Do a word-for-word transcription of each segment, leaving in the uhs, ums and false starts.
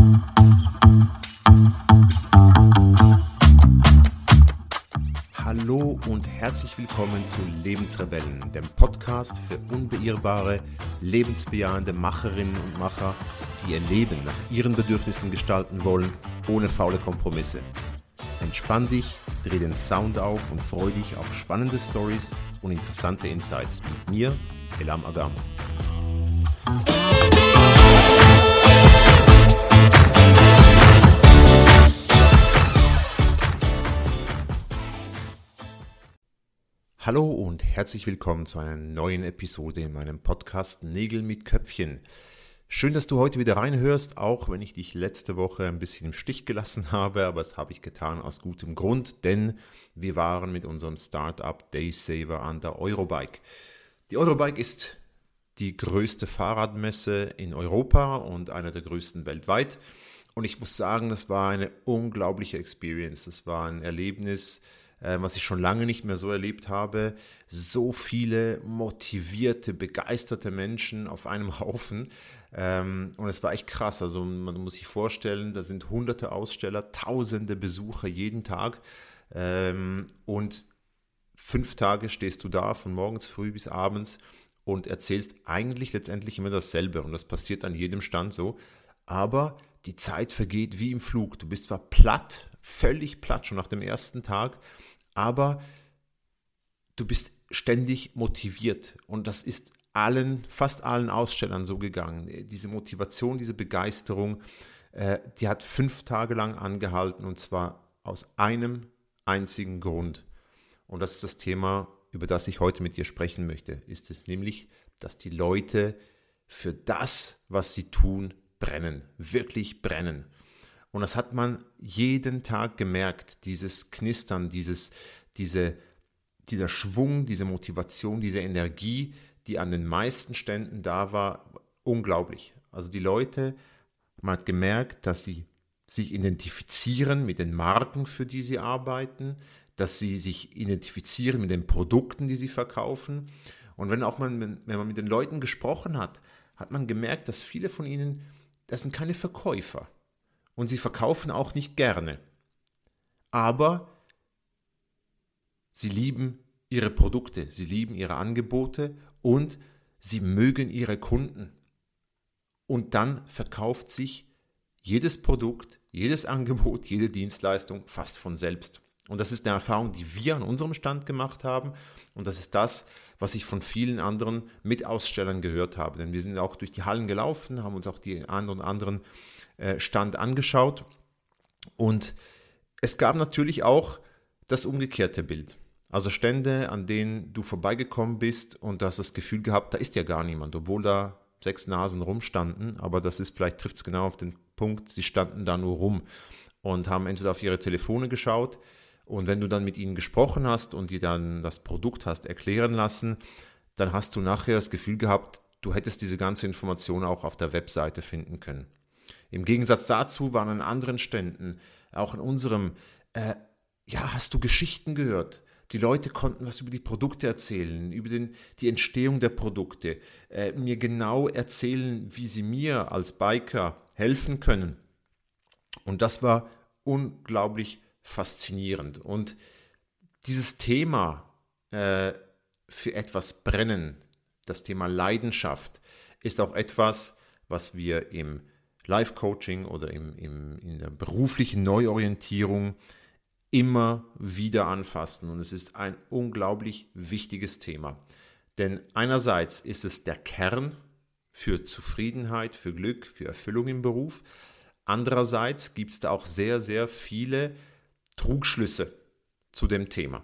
Hallo und herzlich willkommen zu Lebensrebellen, dem Podcast für unbeirrbare, lebensbejahende Macherinnen und Macher, die ihr Leben nach ihren Bedürfnissen gestalten wollen, ohne faule Kompromisse. Entspann dich, dreh den Sound auf und freu dich auf spannende Stories und interessante Insights mit mir, Elam Agam. Hallo und herzlich willkommen zu einer neuen Episode in meinem Podcast Nägel mit Köpfchen. Schön, dass du heute wieder reinhörst, auch wenn ich dich letzte Woche ein bisschen im Stich gelassen habe, aber das habe ich getan aus gutem Grund, denn wir waren mit unserem Startup Daysaver an der Eurobike. Die Eurobike ist die größte Fahrradmesse in Europa und eine der größten weltweit. Und ich muss sagen, das war eine unglaubliche Experience. Das war ein Erlebnis, was ich schon lange nicht mehr so erlebt habe. So viele motivierte, begeisterte Menschen auf einem Haufen. Und es war echt krass. Also man muss sich vorstellen, da sind hunderte Aussteller, tausende Besucher jeden Tag. Und fünf Tage stehst du da, von morgens früh bis abends, und erzählst eigentlich letztendlich immer dasselbe. Und das passiert an jedem Stand so. Aber die Zeit vergeht wie im Flug. Du bist zwar platt, völlig platt schon nach dem ersten Tag, aber du bist ständig motiviert. Und das ist allen, fast allen Ausstellern so gegangen. Diese Motivation, diese Begeisterung, äh, die hat fünf Tage lang angehalten, und zwar aus einem einzigen Grund. Und das ist das Thema, über das ich heute mit dir sprechen möchte. Ist es nämlich, dass die Leute für das, was sie tun, brennen, wirklich brennen. Und das hat man jeden Tag gemerkt, dieses Knistern, dieses, diese, dieser Schwung, diese Motivation, diese Energie, die an den meisten Ständen da war, unglaublich. Also die Leute, man hat gemerkt, dass sie sich identifizieren mit den Marken, für die sie arbeiten, dass sie sich identifizieren mit den Produkten, die sie verkaufen. Und wenn auch man, wenn man mit den Leuten gesprochen hat, hat man gemerkt, dass viele von ihnen, das sind keine Verkäufer. Und sie verkaufen auch nicht gerne. Aber sie lieben ihre Produkte, sie lieben ihre Angebote und sie mögen ihre Kunden. Und dann verkauft sich jedes Produkt, jedes Angebot, jede Dienstleistung fast von selbst. Und das ist eine Erfahrung, die wir an unserem Stand gemacht haben. Und das ist das, was ich von vielen anderen Mitausstellern gehört habe. Denn wir sind auch durch die Hallen gelaufen, haben uns auch die anderen anderen Stand angeschaut, und es gab natürlich auch das umgekehrte Bild. Also Stände, an denen du vorbeigekommen bist und du hast das Gefühl gehabt, da ist ja gar niemand, obwohl da sechs Nasen rumstanden, aber das ist, vielleicht trifft es genau auf den Punkt, sie standen da nur rum und haben entweder auf ihre Telefone geschaut, und wenn du dann mit ihnen gesprochen hast und dir dann das Produkt hast erklären lassen, dann hast du nachher das Gefühl gehabt, du hättest diese ganze Information auch auf der Webseite finden können. Im Gegensatz dazu waren an anderen Ständen, auch in unserem, äh, ja, hast du Geschichten gehört. Die Leute konnten was über die Produkte erzählen, über den, die Entstehung der Produkte, äh, mir genau erzählen, wie sie mir als Biker helfen können. Und das war unglaublich faszinierend. Und dieses Thema äh, für etwas brennen, das Thema Leidenschaft, ist auch etwas, was wir im Life-Coaching oder im, im, in der beruflichen Neuorientierung immer wieder anfassen. Und es ist ein unglaublich wichtiges Thema. Denn einerseits ist es der Kern für Zufriedenheit, für Glück, für Erfüllung im Beruf. Andererseits gibt es da auch sehr, sehr viele Trugschlüsse zu dem Thema.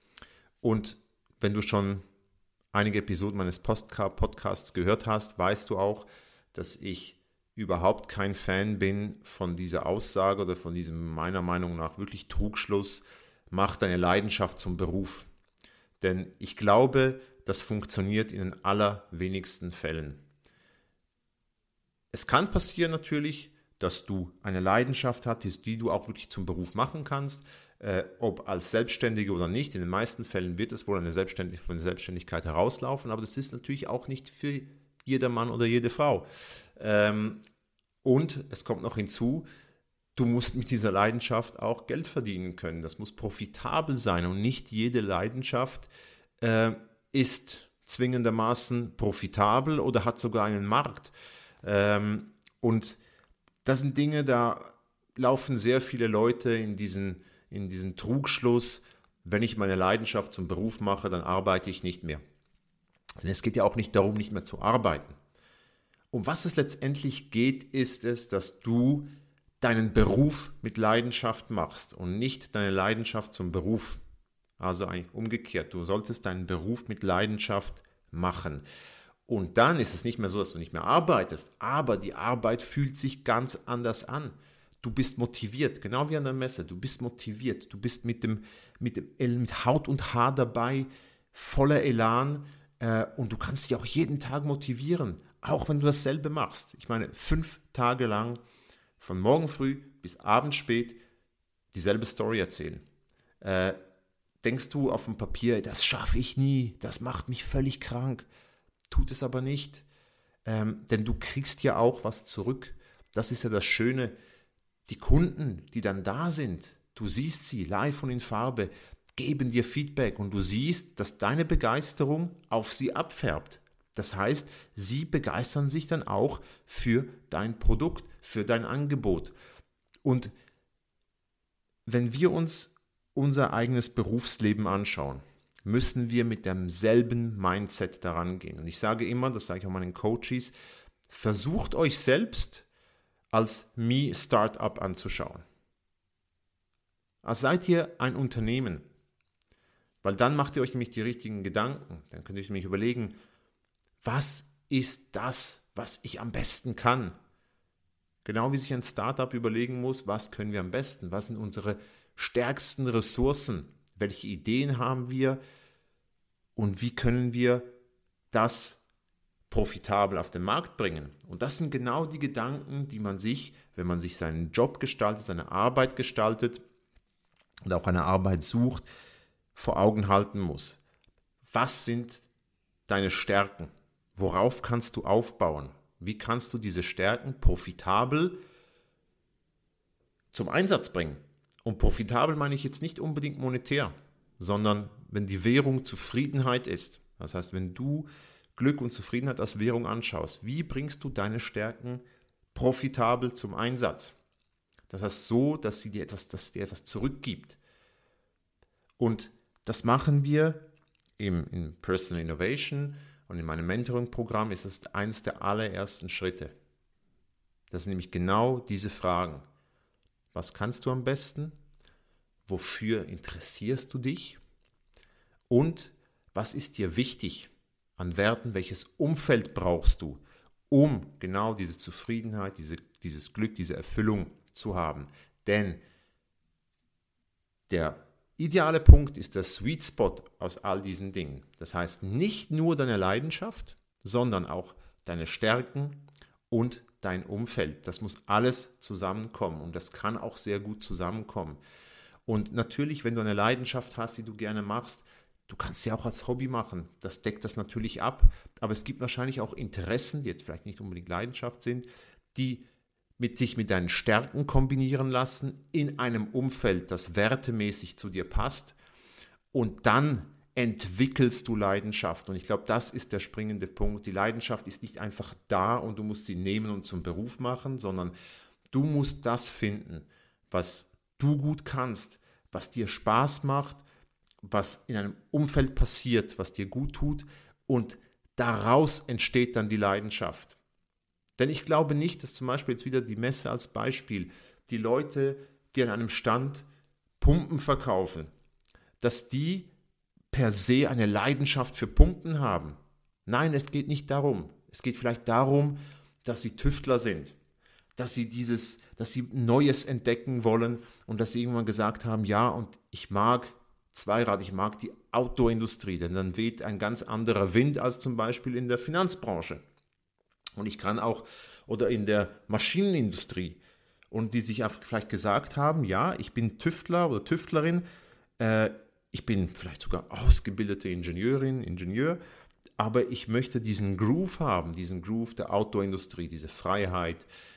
Und wenn du schon einige Episoden meines Podcasts gehört hast, weißt du auch, dass ich überhaupt kein Fan bin von dieser Aussage oder von diesem, meiner Meinung nach, wirklich Trugschluss, mach deine Leidenschaft zum Beruf. Denn ich glaube, das funktioniert in den allerwenigsten Fällen. Es kann passieren natürlich, dass du eine Leidenschaft hast, die du auch wirklich zum Beruf machen kannst, äh, ob als Selbstständige oder nicht. In den meisten Fällen wird es wohl eine Selbstständig- von der Selbstständigkeit herauslaufen, aber das ist natürlich auch nicht für jeder Mann oder jede Frau. Ähm, Und es kommt noch hinzu, du musst mit dieser Leidenschaft auch Geld verdienen können. Das muss profitabel sein und nicht jede Leidenschaft äh, ist zwingendermaßen profitabel oder hat sogar einen Markt. Ähm, und das sind Dinge, da laufen sehr viele Leute in diesen, in diesen Trugschluss, wenn ich meine Leidenschaft zum Beruf mache, dann arbeite ich nicht mehr. Denn es geht ja auch nicht darum, nicht mehr zu arbeiten. Um was es letztendlich geht, ist es, dass du deinen Beruf mit Leidenschaft machst und nicht deine Leidenschaft zum Beruf. Also eigentlich umgekehrt, du solltest deinen Beruf mit Leidenschaft machen. Und dann ist es nicht mehr so, dass du nicht mehr arbeitest, aber die Arbeit fühlt sich ganz anders an. Du bist motiviert, genau wie an der Messe, du bist motiviert, du bist mit, dem, mit, dem, mit Haut und Haar dabei, voller Elan äh, und du kannst dich auch jeden Tag motivieren, auch wenn du dasselbe machst. Ich meine, fünf Tage lang, von morgen früh bis abends spät, dieselbe Story erzählen. Äh, denkst du auf dem Papier, das schaffe ich nie, das macht mich völlig krank. Tut es aber nicht, ähm, denn du kriegst ja auch was zurück. Das ist ja das Schöne. Die Kunden, die dann da sind, du siehst sie live und in Farbe, geben dir Feedback und du siehst, dass deine Begeisterung auf sie abfärbt. Das heißt, sie begeistern sich dann auch für dein Produkt, für dein Angebot. Und wenn wir uns unser eigenes Berufsleben anschauen, müssen wir mit demselben Mindset daran gehen. Und ich sage immer, das sage ich auch meinen Coaches, versucht euch selbst als Me-Startup anzuschauen. Als seid ihr ein Unternehmen, weil dann macht ihr euch nämlich die richtigen Gedanken. Dann könnt ihr euch nämlich überlegen, was ist das, was ich am besten kann? Genau wie sich ein Startup überlegen muss, was können wir am besten? Was sind unsere stärksten Ressourcen? Welche Ideen haben wir? Und wie können wir das profitabel auf den Markt bringen? Und das sind genau die Gedanken, die man sich, wenn man sich seinen Job gestaltet, seine Arbeit gestaltet und auch eine Arbeit sucht, vor Augen halten muss. Was sind deine Stärken? Worauf kannst du aufbauen? Wie kannst du diese Stärken profitabel zum Einsatz bringen? Und profitabel meine ich jetzt nicht unbedingt monetär, sondern wenn die Währung Zufriedenheit ist. Das heißt, wenn du Glück und Zufriedenheit als Währung anschaust, wie bringst du deine Stärken profitabel zum Einsatz? Das heißt so, dass sie dir etwas, dass dir etwas zurückgibt. Und das machen wir im, in Personal Innovation und in meinem Mentoring-Programm ist es eines der allerersten Schritte. Das sind nämlich genau diese Fragen. Was kannst du am besten? Wofür interessierst du dich? Und was ist dir wichtig an Werten? Welches Umfeld brauchst du, um genau diese Zufriedenheit, diese, dieses Glück, diese Erfüllung zu haben? Denn der ideale Punkt ist der Sweet Spot aus all diesen Dingen. Das heißt, nicht nur deine Leidenschaft, sondern auch deine Stärken und dein Umfeld. Das muss alles zusammenkommen und das kann auch sehr gut zusammenkommen. Und natürlich, wenn du eine Leidenschaft hast, die du gerne machst, du kannst sie auch als Hobby machen. Das deckt das natürlich ab. Aber es gibt wahrscheinlich auch Interessen, die jetzt vielleicht nicht unbedingt Leidenschaft sind, die mit sich mit deinen Stärken kombinieren lassen, in einem Umfeld, das wertemäßig zu dir passt. Und dann entwickelst du Leidenschaft. Und ich glaube, das ist der springende Punkt. Die Leidenschaft ist nicht einfach da und du musst sie nehmen und zum Beruf machen, sondern du musst das finden, was du gut kannst, was dir Spaß macht, was in einem Umfeld passiert, was dir gut tut. Und daraus entsteht dann die Leidenschaft. Denn ich glaube nicht, dass zum Beispiel jetzt wieder die Messe als Beispiel, die Leute, die an einem Stand Pumpen verkaufen, dass die per se eine Leidenschaft für Pumpen haben. Nein, es geht nicht darum. Es geht vielleicht darum, dass sie Tüftler sind, dass sie dieses, dass sie Neues entdecken wollen und dass sie irgendwann gesagt haben, ja, und ich mag Zweirad, ich mag die Outdoor-Industrie, denn dann weht ein ganz anderer Wind als zum Beispiel in der Finanzbranche. Und ich kann auch, oder in der Maschinenindustrie, und die sich vielleicht gesagt haben, ja, ich bin Tüftler oder Tüftlerin, äh, ich bin vielleicht sogar ausgebildete Ingenieurin, Ingenieur, aber ich möchte diesen Groove haben, diesen Groove der Outdoor-Industrie, diese Freiheit,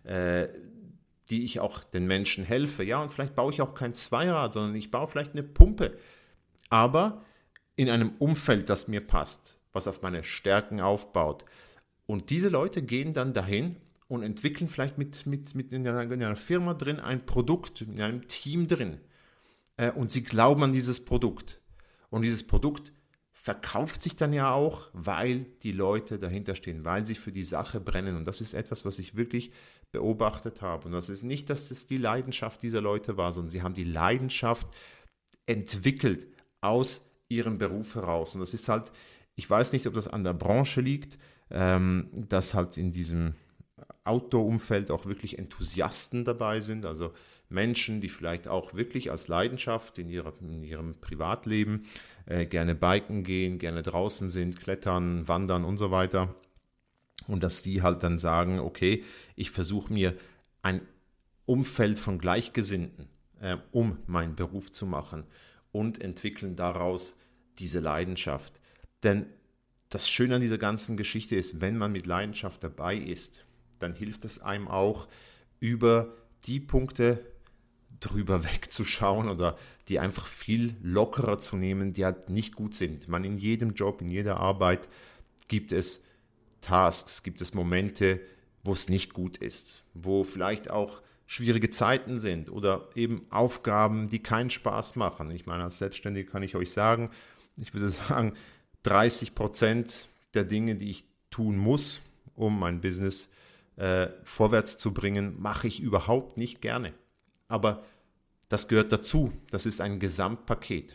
äh, die ich auch den Menschen helfe. Ja, und vielleicht baue ich auch kein Zweirad, sondern ich baue vielleicht eine Pumpe. Aber in einem Umfeld, das mir passt, was auf meine Stärken aufbaut. Und diese Leute gehen dann dahin und entwickeln vielleicht mit, mit, mit in, einer, in einer Firma drin ein Produkt, in einem Team drin. Äh, und sie glauben an dieses Produkt. Und dieses Produkt verkauft sich dann ja auch, weil die Leute dahinter stehen, weil sie für die Sache brennen. Und das ist etwas, was ich wirklich beobachtet habe. Und das ist nicht, dass es die Leidenschaft dieser Leute war, sondern sie haben die Leidenschaft entwickelt aus ihrem Beruf heraus. Und das ist halt, ich weiß nicht, ob das an der Branche liegt, ähm, dass halt in diesem Outdoor-Umfeld auch wirklich Enthusiasten dabei sind, also Menschen, die vielleicht auch wirklich als Leidenschaft in, ihrer, in ihrem Privatleben äh, gerne biken gehen, gerne draußen sind, klettern, wandern und so weiter. Und dass die halt dann sagen, okay, ich versuche mir ein Umfeld von Gleichgesinnten, äh, um meinen Beruf zu machen und entwickeln daraus diese Leidenschaft. Denn das Schöne an dieser ganzen Geschichte ist, wenn man mit Leidenschaft dabei ist, dann hilft es einem auch, über die Punkte drüber wegzuschauen oder die einfach viel lockerer zu nehmen, die halt nicht gut sind. Man, in jedem Job, in jeder Arbeit gibt es Tasks, gibt es Momente, wo es nicht gut ist, wo vielleicht auch schwierige Zeiten sind oder eben Aufgaben, die keinen Spaß machen. Ich meine, als Selbstständiger kann ich euch sagen, ich würde sagen, dreißig Prozent der Dinge, die ich tun muss, um mein Business äh, vorwärts zu bringen, mache ich überhaupt nicht gerne. Aber das gehört dazu. Das ist ein Gesamtpaket.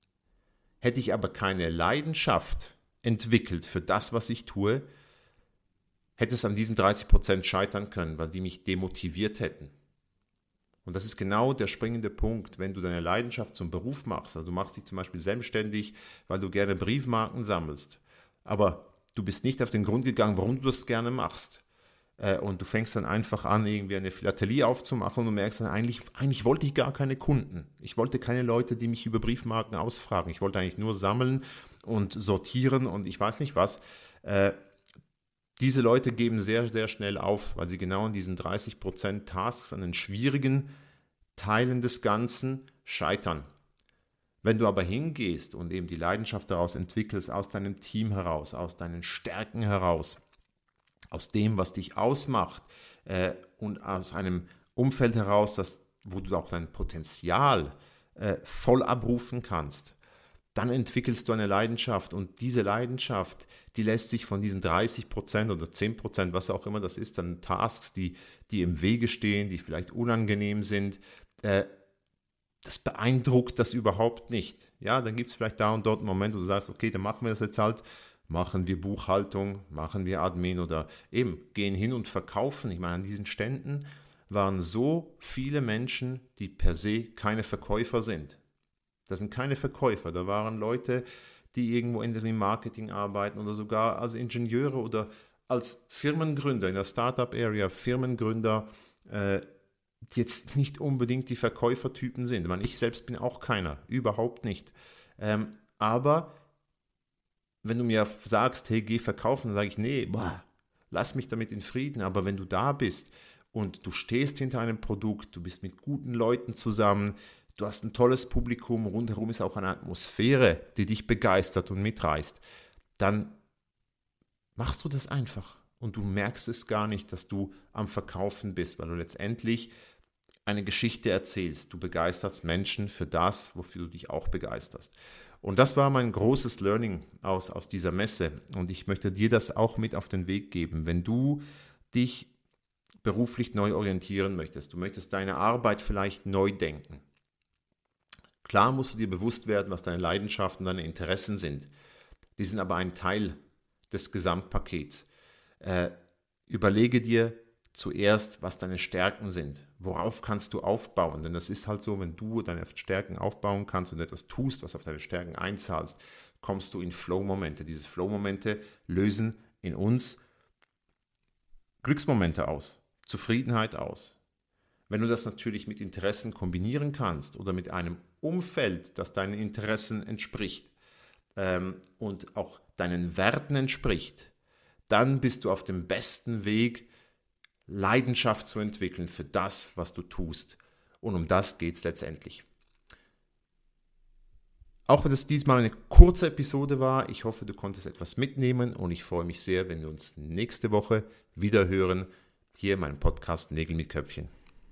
Hätte ich aber keine Leidenschaft entwickelt für das, was ich tue, hätte es an diesen dreißig Prozent scheitern können, weil die mich demotiviert hätten. Und das ist genau der springende Punkt, wenn du deine Leidenschaft zum Beruf machst. Also du machst dich zum Beispiel selbstständig, weil du gerne Briefmarken sammelst. Aber du bist nicht auf den Grund gegangen, warum du das gerne machst. Und du fängst dann einfach an, irgendwie eine Philatelie aufzumachen und du merkst dann, eigentlich, eigentlich wollte ich gar keine Kunden. Ich wollte keine Leute, die mich über Briefmarken ausfragen. Ich wollte eigentlich nur sammeln und sortieren und ich weiß nicht was. Diese Leute geben sehr, sehr schnell auf, weil sie genau an diesen dreißig Prozent Tasks, an den schwierigen Teilen des Ganzen scheitern. Wenn du aber hingehst und eben die Leidenschaft daraus entwickelst, aus deinem Team heraus, aus deinen Stärken heraus, aus dem, was dich ausmacht äh, und aus einem Umfeld heraus, das, wo du auch dein Potenzial äh, voll abrufen kannst, dann entwickelst du eine Leidenschaft und diese Leidenschaft, die lässt sich von diesen dreißig Prozent oder zehn Prozent, was auch immer das ist, dann Tasks, die, die im Wege stehen, die vielleicht unangenehm sind, äh, das beeindruckt das überhaupt nicht. Ja, dann gibt es vielleicht da und dort einen Moment, wo du sagst, okay, dann machen wir das jetzt halt, machen wir Buchhaltung, machen wir Admin oder eben gehen hin und verkaufen. Ich meine, an diesen Ständen waren so viele Menschen, die per se keine Verkäufer sind. Das sind keine Verkäufer, da waren Leute, die irgendwo in dem Marketing arbeiten oder sogar als Ingenieure oder als Firmengründer in der Startup-Area, Firmengründer, äh, die jetzt nicht unbedingt die Verkäufertypen sind. Ich meine, ich selbst bin auch keiner, überhaupt nicht. Ähm, aber wenn du mir sagst, hey, geh verkaufen, dann sage ich, nee, boah, lass mich damit in Frieden. Aber wenn du da bist und du stehst hinter einem Produkt, du bist mit guten Leuten zusammen, du hast ein tolles Publikum, rundherum ist auch eine Atmosphäre, die dich begeistert und mitreißt, dann machst du das einfach und du merkst es gar nicht, dass du am Verkaufen bist, weil du letztendlich eine Geschichte erzählst. Du begeisterst Menschen für das, wofür du dich auch begeisterst. Und das war mein großes Learning aus, aus dieser Messe und ich möchte dir das auch mit auf den Weg geben. Wenn du dich beruflich neu orientieren möchtest, du möchtest deine Arbeit vielleicht neu denken, klar musst du dir bewusst werden, was deine Leidenschaften, deine Interessen sind. Die sind aber ein Teil des Gesamtpakets. Äh, überlege dir zuerst, was deine Stärken sind. Worauf kannst du aufbauen? Denn das ist halt so, wenn du deine Stärken aufbauen kannst und etwas tust, was auf deine Stärken einzahlst, kommst du in Flow-Momente. Diese Flow-Momente lösen in uns Glücksmomente aus, Zufriedenheit aus. Wenn du das natürlich mit Interessen kombinieren kannst oder mit einem Umfeld, das deinen Interessen entspricht ähm, und auch deinen Werten entspricht, dann bist du auf dem besten Weg, Leidenschaft zu entwickeln für das, was du tust. Und um das geht es letztendlich. Auch wenn es diesmal eine kurze Episode war, ich hoffe, du konntest etwas mitnehmen und ich freue mich sehr, wenn wir uns nächste Woche wieder hören, hier in meinem Podcast Nägel mit Köpfchen.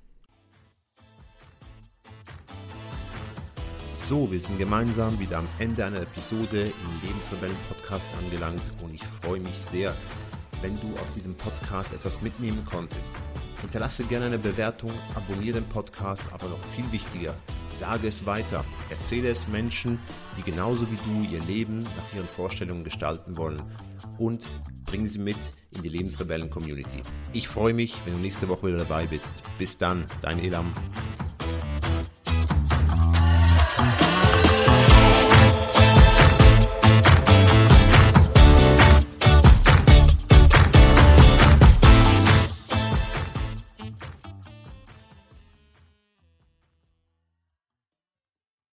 So, wir sind gemeinsam wieder am Ende einer Episode im Lebensrebellen-Podcast angelangt und ich freue mich sehr, wenn du aus diesem Podcast etwas mitnehmen konntest. Hinterlasse gerne eine Bewertung, abonniere den Podcast, aber noch viel wichtiger, sage es weiter, erzähle es Menschen, die genauso wie du ihr Leben nach ihren Vorstellungen gestalten wollen und bringe sie mit in die Lebensrebellen-Community. Ich freue mich, wenn du nächste Woche wieder dabei bist. Bis dann, dein Elam.